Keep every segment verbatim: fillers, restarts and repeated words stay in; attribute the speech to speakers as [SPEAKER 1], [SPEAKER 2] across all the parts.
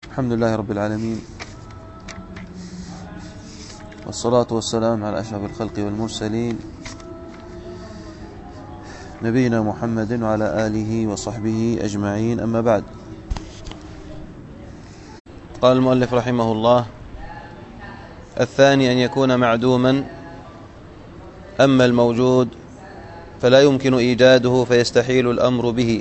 [SPEAKER 1] الحمد لله رب العالمين، والصلاة والسلام على أشرف الخلق والمرسلين نبينا محمد وعلى آله وصحبه أجمعين، أما بعد. قال المؤلف رحمه الله: الثاني أن يكون معدوما، أما الموجود فلا يمكن إيجاده فيستحيل الأمر به.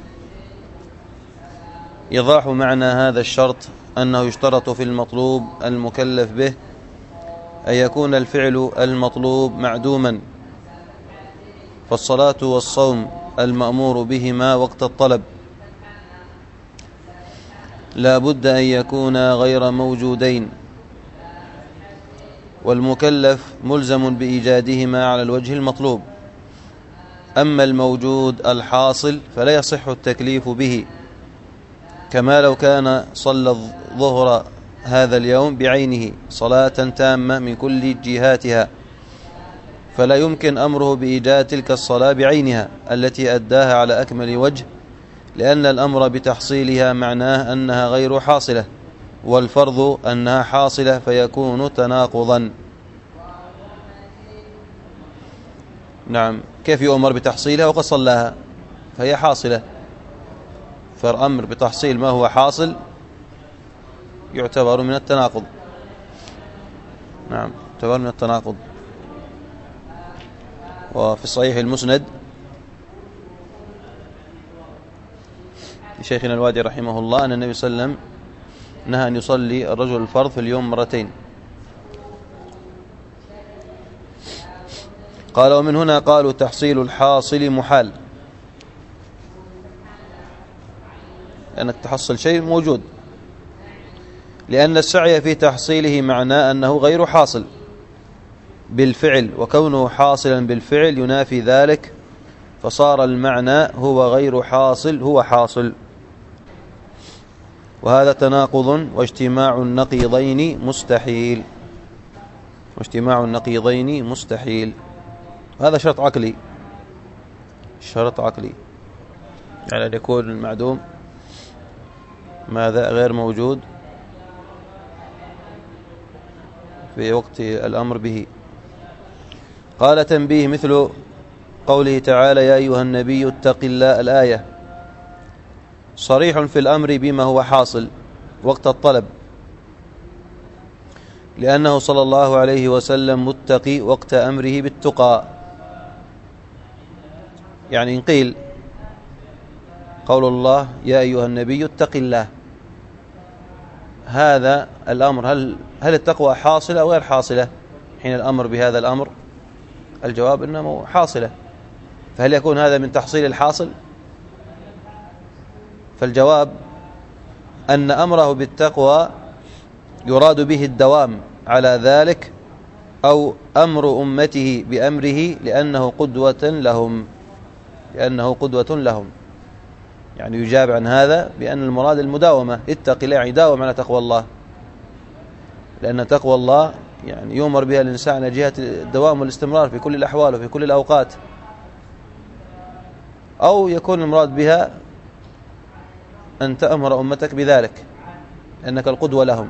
[SPEAKER 1] إيضاح معنى هذا الشرط أنه يشترط في المطلوب المكلف به أن يكون الفعل المطلوب معدوما، فالصلاة والصوم المأمور بهما وقت الطلب لا بد أن يكونا غير موجودين، والمكلف ملزم بإيجادهما على الوجه المطلوب. أما الموجود الحاصل فلا يصح التكليف به، كما لو كان صلى الظهر هذا اليوم بعينه صلاة تامة من كل جهاتها، فلا يمكن أمره بإيجاد تلك الصلاة بعينها التي أداها على أكمل وجه، لأن الأمر بتحصيلها معناه أنها غير حاصلة، والفرض أنها حاصلة، فيكون تناقضا. نعم، كيف يؤمر بتحصيلها وقد صلاها؟ فهي حاصلة، فالأمر بتحصيل ما هو حاصل يعتبر من التناقض. نعم، يعتبر من التناقض. وفي صحيح المسند لشيخنا الوادي رحمه الله أن النبي صلى الله عليه وسلم نهى أن يصلي الرجل الفرض في اليوم مرتين. قال: ومن هنا قالوا تحصيل الحاصل محال، أنك تحصل شيء موجود، لأن السعي في تحصيله معناه أنه غير حاصل بالفعل، وكونه حاصلا بالفعل ينافي ذلك، فصار المعنى هو غير حاصل هو حاصل، وهذا تناقض واجتماع النقيضين مستحيل واجتماع النقيضين مستحيل. هذا شرط عقلي، شرط عقلي، يعني أن يكون المعدوم ماذا غير موجود في وقت الأمر به. قال: تنبيه، مثل قوله تعالى: يا أيها النبي اتق الله، الآية صريح في الأمر بما هو حاصل وقت الطلب، لأنه صلى الله عليه وسلم متقي وقت أمره بالتقى. يعني إن قيل قول الله يا أيها النبي اتق الله، هذا الأمر هل هل التقوى حاصلة أو غير حاصلة حين الأمر بهذا الأمر؟ الجواب إنه حاصلة، فهل يكون هذا من تحصيل الحاصل؟ فالجواب أن أمره بالتقوى يراد به الدوام على ذلك، أو أمر أمته بأمره لأنه قدوة لهم لأنه قدوة لهم يعني يجاب عن هذا بأن المراد المداومة. اتق الله يعني داوم على تقوى الله، لأن تقوى الله يعني يؤمر بها الإنسان على جهة الدوام والاستمرار في كل الأحوال وفي كل الأوقات، أو يكون المراد بها أن تأمر أمتك بذلك لأنك القدوة لهم.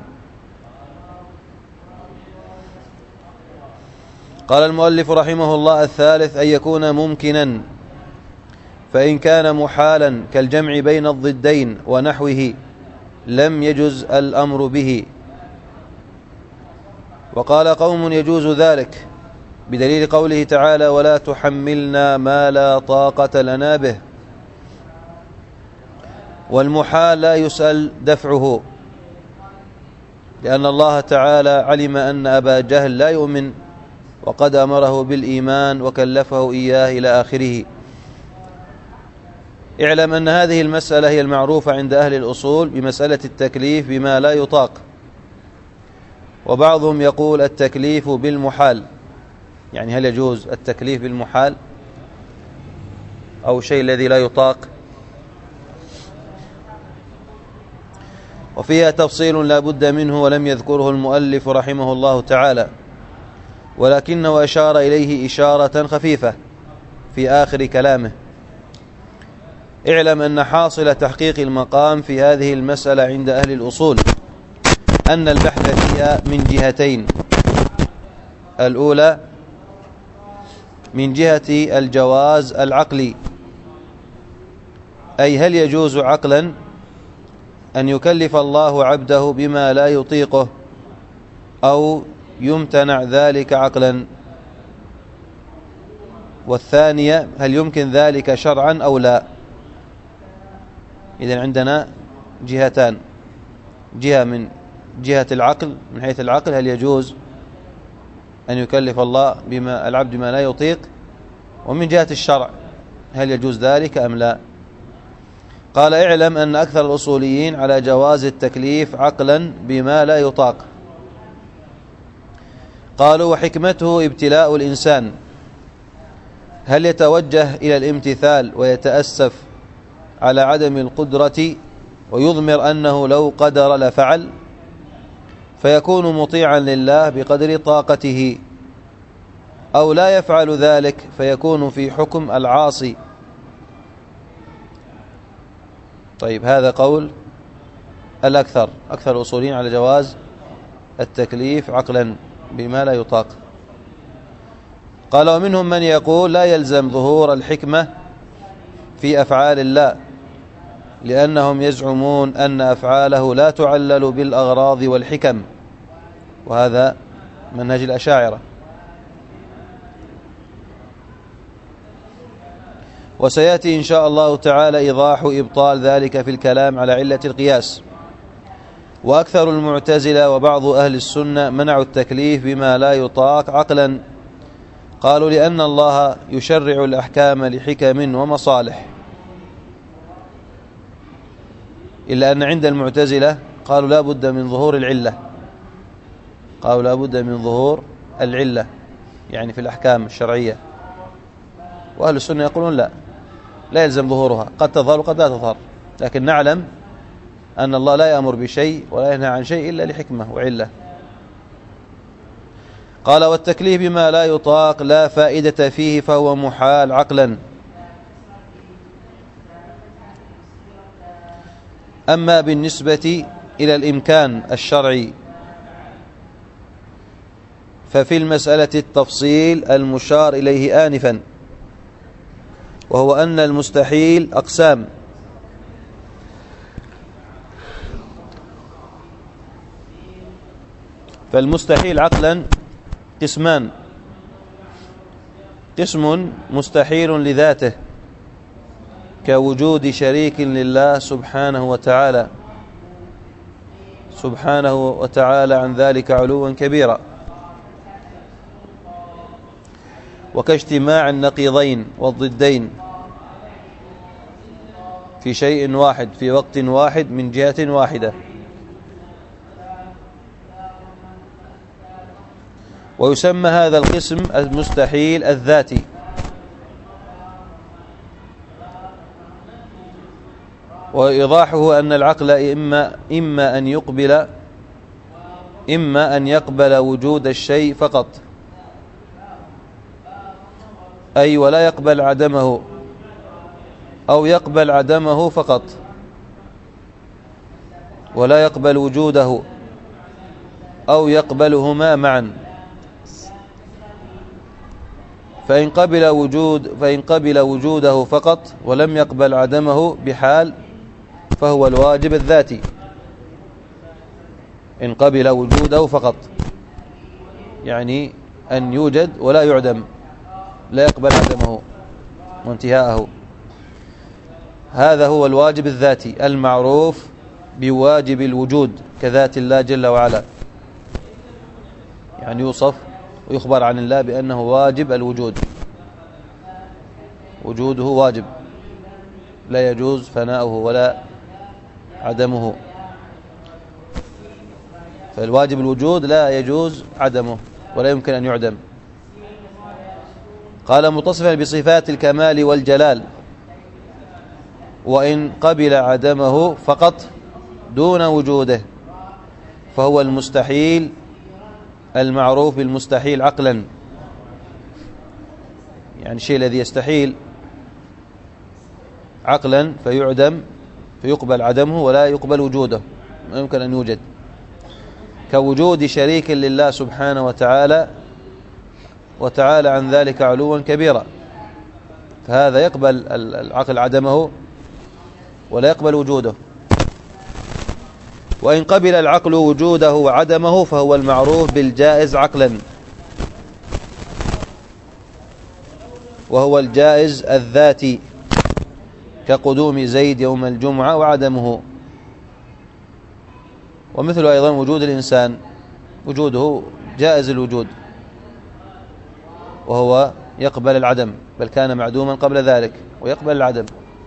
[SPEAKER 1] قال المؤلف رحمه الله: الثالث أن يكون ممكنا، فإن كان محالا كالجمع بين الضدين ونحوه لم يجز الأمر به. وقال قوم يجوز ذلك بدليل قوله تعالى: ولا تحملنا ما لا طاقة لنا به. والمحال لا يسأل دفعه، لأن الله تعالى علم أن أبا جهل لا يؤمن وقد أمره بالإيمان وكلفه إياه إلى آخره. اعلم أن هذه المسألة هي المعروفة عند أهل الأصول بمسألة التكليف بما لا يطاق، وبعضهم يقول التكليف بالمحال، يعني هل يجوز التكليف بالمحال أو شيء الذي لا يطاق؟ وفيها تفصيل لا بد منه ولم يذكره المؤلف رحمه الله تعالى، ولكنه أشار إليه إشارة خفيفة في آخر كلامه. اعلم أن حاصل تحقيق المقام في هذه المسألة عند أهل الأصول أن البحث فيها من جهتين: الأولى من جهة الجواز العقلي، أي هل يجوز عقلا أن يكلف الله عبده بما لا يطيقه أو يمتنع ذلك عقلا؟ والثانية هل يمكن ذلك شرعا أو لا؟ إذن عندنا جهتان: جهة من جهة العقل، من حيث العقل هل يجوز أن يكلف الله بما العبد ما لا يطيق، ومن جهة الشرع هل يجوز ذلك أم لا؟ قال: اعلم أن أكثر الأصوليين على جواز التكليف عقلا بما لا يطاق. قالوا: وحكمته ابتلاء الإنسان، هل يتوجه إلى الامتثال ويتأسف على عدم القدرة ويضمر أنه لو قدر لفعل، فيكون مطيعا لله بقدر طاقته، أو لا يفعل ذلك فيكون في حكم العاصي؟ طيب، هذا قول الأكثر، أكثر الأصوليين على جواز التكليف عقلا بما لا يطاق. قال: ومنهم من يقول لا يلزم ظهور الحكمة في أفعال الله، لأنهم يزعمون أن أفعاله لا تعلل بالأغراض والحكم، وهذا منهج الأشاعرة. وسيأتي إن شاء الله تعالى إيضاح إبطال ذلك في الكلام على علة القياس. وأكثر المعتزلة وبعض أهل السنة منعوا التكليف بما لا يطاق عقلا، قالوا: لأن الله يشرع الأحكام لحكم ومصالح. إلا أن عند المعتزلة قالوا لا بد من ظهور العلة، قالوا لا بد من ظهور العلة يعني في الأحكام الشرعية. وأهل السنة يقولون لا، لا يلزم ظهورها، قد تظهر وقد لا تظهر، لكن نعلم أن الله لا يأمر بشيء ولا ينهى عن شيء إلا لحكمة وعلة. قال: والتكليف بما لا يطاق لا فائدة فيه فهو محال عقلا. أما بالنسبة إلى الإمكان الشرعي ففي المسألة التفصيل المشار إليه آنفا، وهو أن المستحيل أقسام: فالمستحيل عقلا قسمان: قسم مستحيل لذاته كوجود شريك لله سبحانه وتعالى سبحانه وتعالى عن ذلك علوا كبيرا، وكاجتماع النقيضين والضدين في شيء واحد في وقت واحد من جهة واحدة. ويسمى هذا القسم المستحيل الذاتي. وإيضاحه أن العقل إما, إما أن يقبل إما أن يقبل وجود الشيء فقط، أي ولا يقبل عدمه، أو يقبل عدمه فقط ولا يقبل وجوده، أو يقبلهما معا. فإن قبل وجود فإن قبل وجوده فقط ولم يقبل عدمه بحال فهو الواجب الذاتي. إن قبل وجوده فقط يعني أن يوجد ولا يعدم، لا يقبل عدمه وانتهاءه، هذا هو الواجب الذاتي المعروف بواجب الوجود كذات الله جل وعلا، يعني يوصف ويخبر عن الله بأنه واجب الوجود، وجوده واجب لا يجوز فناؤه ولا عدمه. فالواجب الوجود لا يجوز عدمه ولا يمكن أن يعدم. قال: متصفا بصفات الكمال والجلال، وإن قبل عدمه فقط دون وجوده فهو المستحيل المعروف بالمستحيل عقلا، يعني الشيء الذي يستحيل عقلا فيعدم فيقبل عدمه ولا يقبل وجوده، ما يمكن أن يوجد. كوجود شريك لله سبحانه وتعالى وتعالى عن ذلك علوا كبيرا، فهذا يقبل العقل عدمه ولا يقبل وجوده. وإن قبل العقل وجوده وعدمه فهو المعروف بالجائز عقلا، وهو الجائز الذاتي كقدوم زيد يوم الجمعة وعدمه. ومثل أيضا وجود الإنسان، وجوده جائز الوجود وهو يقبل العدم، بل كان معدوما قبل ذلك ويقبل العدم.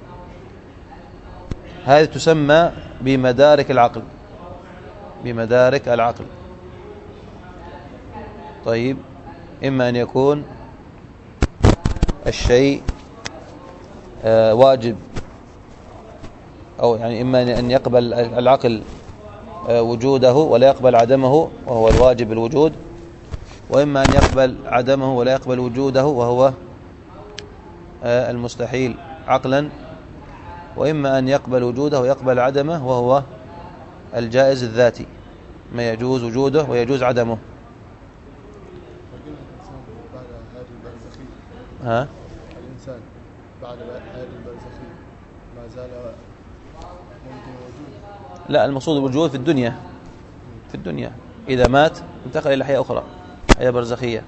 [SPEAKER 1] هذه تسمى بمدارك العقل، بمدارك العقل. طيب، إما أن يكون الشيء آه واجب، أو يعني إما أن يقبل العقل آه وجوده ولا يقبل عدمه وهو الواجب الوجود، وإما أن يقبل عدمه ولا يقبل وجوده وهو آه المستحيل عقلا، وإما أن يقبل وجوده ويقبل عدمه وهو الجائز الذاتي، ما يجوز وجوده ويجوز عدمه. ها؟
[SPEAKER 2] الإنسان بعد هذه البرزخية ما زال ممكن وجود؟
[SPEAKER 1] لا، المقصود الوجود في الدنيا، في الدنيا إذا مات انتقل إلى حياة أخرى، حياة برزخية.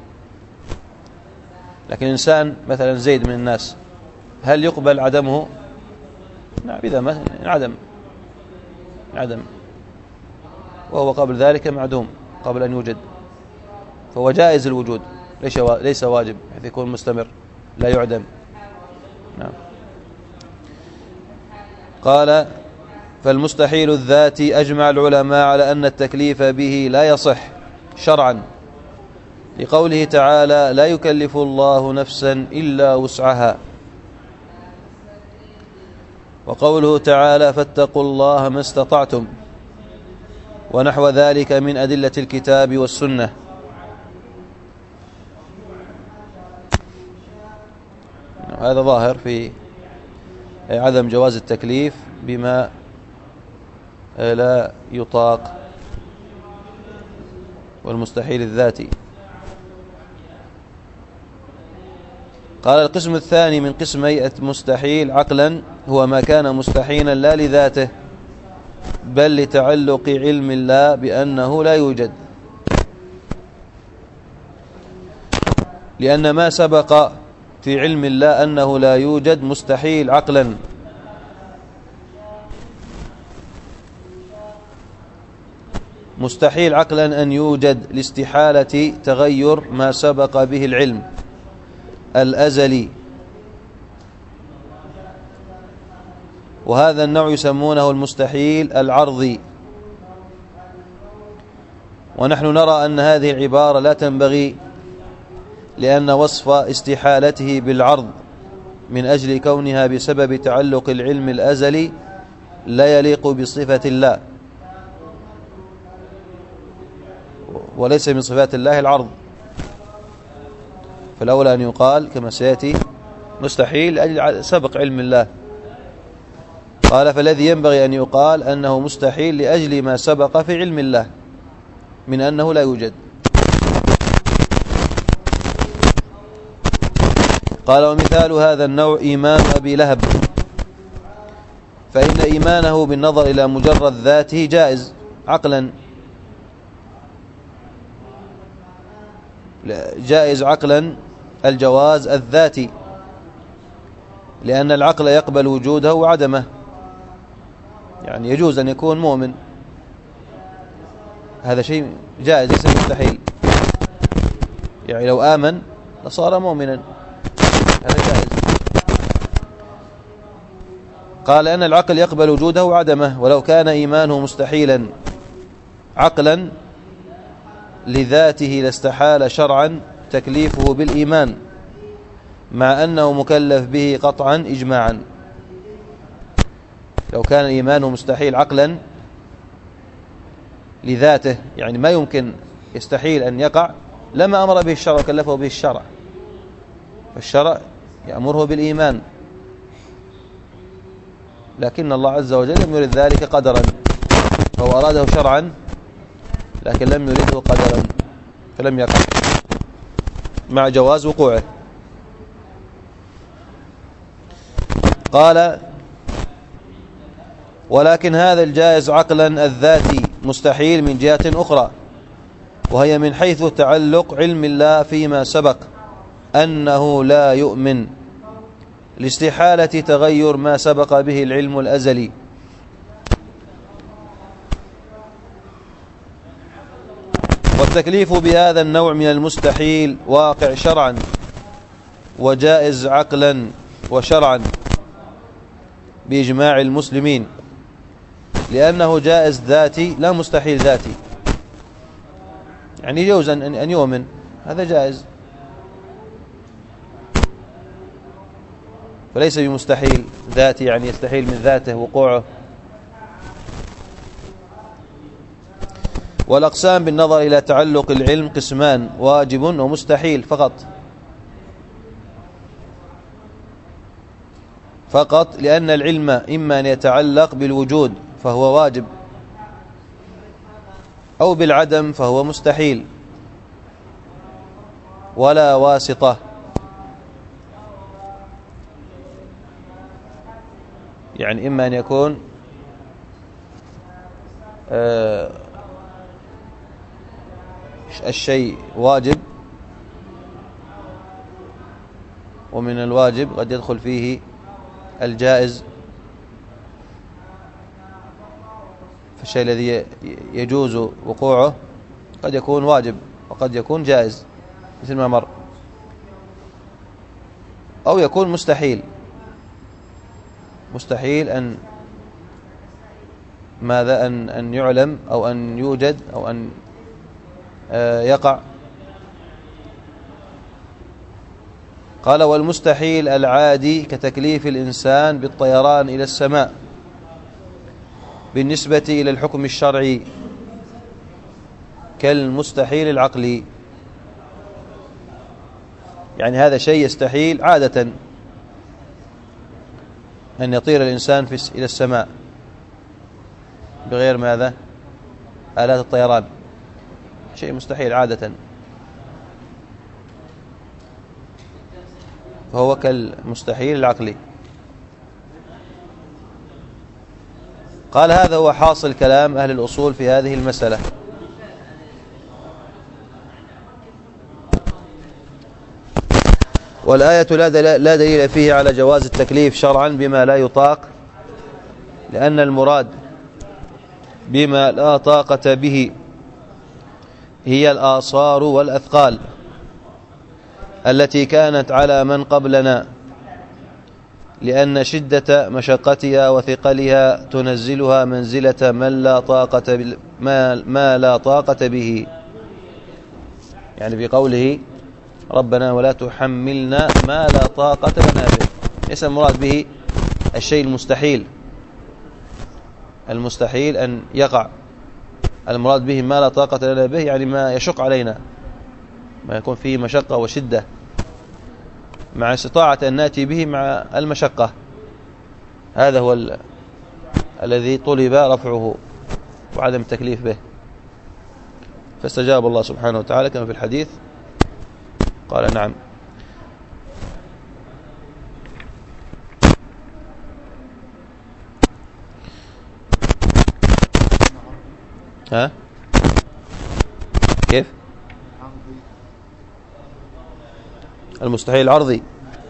[SPEAKER 1] لكن الإنسان مثلا زيد من الناس، هل يقبل عدمه؟ نعم، إذا مات انعدم، انعدم وهو قبل ذلك معدوم قبل أن يوجد، فهو جائز الوجود ليس واجب حيث يكون مستمر لا يعدم. نعم. قال: فالمستحيل الذاتي أجمع العلماء على أن التكليف به لا يصح شرعا، لقوله تعالى: لا يكلف الله نفسا إلا وسعها، وقوله تعالى: فاتقوا الله ما استطعتم، ونحو ذلك من أدلة الكتاب والسنة. هذا ظاهر في عدم جواز التكليف بما لا يطاق والمستحيل الذاتي. قال: القسم الثاني من قسمي مستحيل عقلا هو ما كان مستحيلا لا لذاته بل لتعلق علم الله بأنه لا يوجد، لأن ما سبق في علم الله أنه لا يوجد مستحيل عقلا، مستحيل عقلا أن يوجد لاستحالة تغير ما سبق به العلم الأزلي، وهذا النوع يسمونه المستحيل العرضي. ونحن نرى أن هذه العبارة لا تنبغي، لأن وصف استحالته بالعرض من أجل كونها بسبب تعلق العلم الأزلي لا يليق بصفة الله، وليس من صفات الله العرض، فالأولى أن يقال كما سيأتي مستحيل لأجل سبق علم الله. قال: فالذي ينبغي أن يقال أنه مستحيل لأجل ما سبق في علم الله من أنه لا يوجد. قال: ومثال هذا النوع إيمان أبي لهب، فإن إيمانه بالنظر إلى مجرد ذاته جائز عقلا، جائز عقلا الجواز الذاتي، لأن العقل يقبل وجوده وعدمه، يعني يجوز أن يكون مؤمن، هذا شيء جائز ليس مستحيل، يعني لو آمن لصار مؤمنا، هذا جائز. قال: أن العقل يقبل وجوده وعدمه، ولو كان إيمانه مستحيلا عقلا لذاته لاستحال شرعا تكليفه بالإيمان، مع أنه مكلف به قطعا إجماعا. لو كان إيمانه مستحيل عقلا لذاته، يعني ما يمكن يستحيل أن يقع، لما أمر به الشرع وكلفه به الشرع، فالشرع يأمره بالإيمان، لكن الله عز وجل لم يرد ذلك قدرا، فهو أراده شرعا لكن لم يرده قدرا فلم يقع مع جواز وقوعه. قال ولكن هذا الجائز عقلا الذاتي مستحيل من جهة أخرى، وهي من حيث تعلق علم الله فيما سبق أنه لا يؤمن لاستحالة تغير ما سبق به العلم الأزلي. والتكليف بهذا النوع من المستحيل واقع شرعا وجائز عقلا وشرعا بإجماع المسلمين، لأنه جائز ذاتي لا مستحيل ذاتي. يعني يجوز أن يؤمن، هذا جائز، فليس بمستحيل ذاتي يعني يستحيل من ذاته وقوعه. والأقسام بالنظر إلى تعلق العلم قسمان: واجب ومستحيل فقط فقط لأن العلم إما أن يتعلق بالوجود فهو واجب، أو بالعدم فهو مستحيل، ولا واسطة. يعني إما أن يكون آه الشيء واجب، ومن الواجب قد يدخل فيه الجائز، فالشيء الذي يجوز وقوعه قد يكون واجب وقد يكون جائز مثل ما مر، أو يكون مستحيل. مستحيل أن ماذا أن أن يعلم أو أن يوجد أو أن يقع. قال والمستحيل العادي كتكليف الإنسان بالطيران إلى السماء بالنسبة إلى الحكم الشرعي كالمستحيل العقلي. يعني هذا شيء يستحيل عادة أن يطير الإنسان في إلى السماء بغير ماذا؟ آلات الطيران، شيء مستحيل عادة، فهو كالمستحيل العقلي. قال هذا هو حاصل كلام أهل الأصول في هذه المسألة. والآية لا دليل فيه على جواز التكليف شرعا بما لا يطاق، لأن المراد بما لا طاقة به هي الآصار والأثقال التي كانت على من قبلنا، لأن شدة مشقتها وثقلها تنزلها منزلة من لا طاقة ما, ما لا طاقة به. يعني في قوله ربنا ولا تحملنا ما لا طاقة لنا به، ليس المراد به الشيء المستحيل المستحيل أن يقع، المراد به ما لا طاقة لنا به يعني ما يشق علينا، ما يكون فيه مشقة وشدة مع استطاعة أن نأتي به مع المشقة. هذا هو ال... الذي طلب رفعه وعدم التكليف به. فاستجاب الله سبحانه وتعالى كما في الحديث قال نعم. ها كيف؟ المستحيل العرضي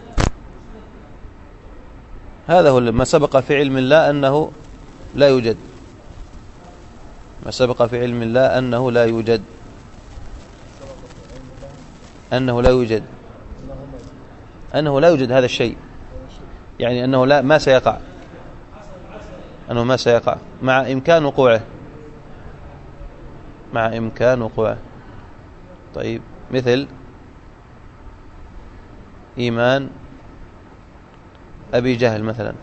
[SPEAKER 1] هذا هو ما سبق في علم الله أنه لا يوجد، ما سبق في علم الله أنه لا يوجد أنه لا يوجد أنه لا يوجد هذا الشيء، يعني أنه لا ما سيقع أنه ما سيقع مع إمكان وقوعه مع إمكان وقوعه. طيب مثل إيمان أبي جهل مثلا،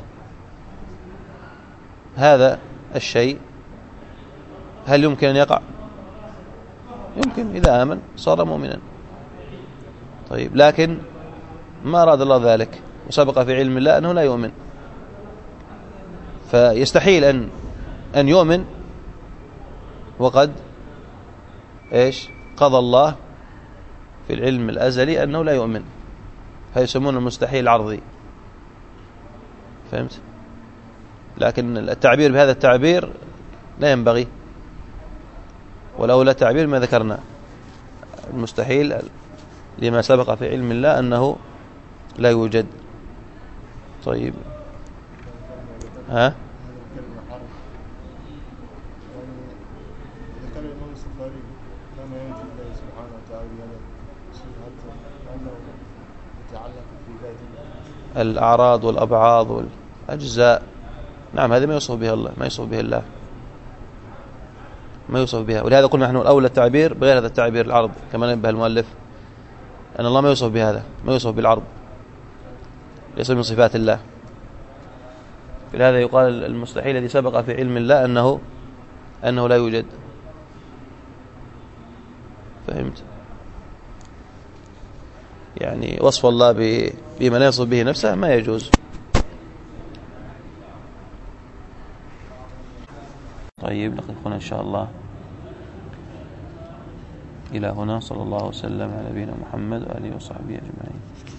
[SPEAKER 1] هذا الشيء هل يمكن أن يقع؟ يمكن، إذا آمن صار مؤمنا. طيب لكن ما أراد الله ذلك وسبق في علم الله أنه لا يؤمن، فيستحيل أن أن يؤمن وقد إيش قضى الله في العلم الأزلي أنه لا يؤمن، فيسمون المستحيل العرضي. فهمت؟ لكن التعبير بهذا التعبير لا ينبغي، والأولى تعبير ما ذكرنا المستحيل لما سبق في علم الله أنه لا يوجد. طيب ها الأعراض والأبعاض والأجزاء، نعم هذا ما يوصف به الله، ما يوصف به الله، ما يوصف بها. ولهذا قلنا نحن الأولى التعبير بغير هذا التعبير العرض، كما نبه المؤلف أن الله ما يوصف بهذا، ما يوصف بالعرض، ليس من صفات الله. لهذا يقال المستحيل الذي سبق في علم الله أنه أنه لا يوجد. فهمت؟ يعني وصف الله بما لا يصف به نفسه ما يجوز. طيب لقد قلنا إن شاء الله إلى هنا. صلى الله وسلم على نبينا محمد وآله وصحبه أجمعين.